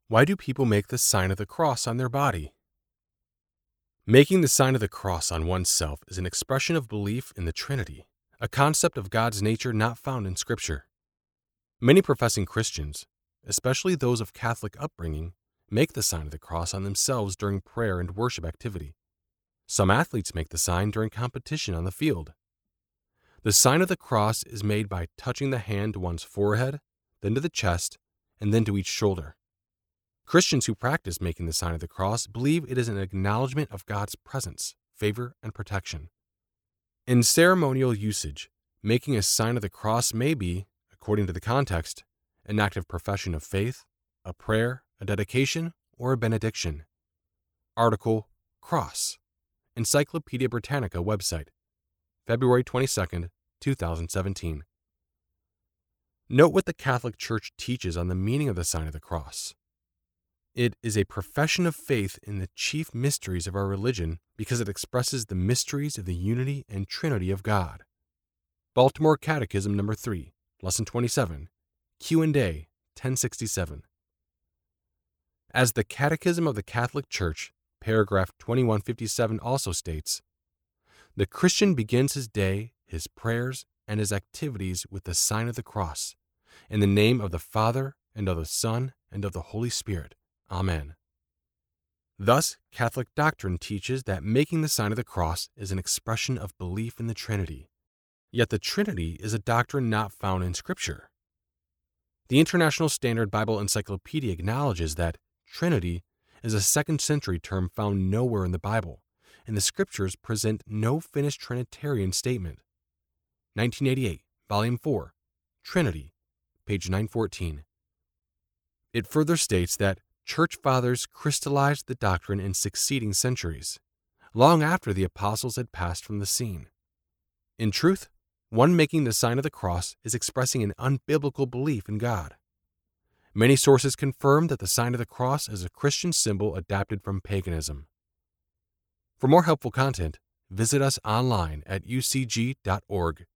Why do people make the sign of the cross on their body? Making the sign of the cross on oneself is an expression of belief in the Trinity, a concept of God's nature not found in Scripture. Many professing Christians, especially those of Catholic upbringing, make the sign of the cross on themselves during prayer and worship activity. Some athletes make the sign during competition on the field. The sign of the cross is made by touching the hand to one's forehead, then to the chest, and then to each shoulder. Christians who practice making the sign of the cross believe it is an acknowledgement of God's presence, favor, and protection. In ceremonial usage, making a sign of the cross may be, according to the context, an act of profession of faith, a prayer, a dedication, or a benediction. Article Cross, Encyclopedia Britannica website, February 22, 2017. Note what the Catholic Church teaches on the meaning of the sign of the cross. It is a profession of faith in the chief mysteries of our religion because it expresses the mysteries of the unity and Trinity of God. Baltimore Catechism No. 3, Lesson 27, Q&A 1067. As the Catechism of the Catholic Church, paragraph 2157 also states, the Christian begins his day, his prayers, and his activities with the sign of the cross, in the name of the Father, and of the Son, and of the Holy Spirit. Amen. Thus, Catholic doctrine teaches that making the sign of the cross is an expression of belief in the Trinity. Yet the Trinity is a doctrine not found in Scripture. The International Standard Bible Encyclopedia acknowledges that Trinity is a 2nd century term found nowhere in the Bible, and the Scriptures present no finished Trinitarian statement. 1988, Volume 4, Trinity, page 914. It further states that Church Fathers crystallized the doctrine in succeeding centuries, long after the apostles had passed from the scene. In truth, one making the sign of the cross is expressing an unbiblical belief in God. Many sources confirm that the sign of the cross is a Christian symbol adapted from paganism. For more helpful content, visit us online at ucg.org.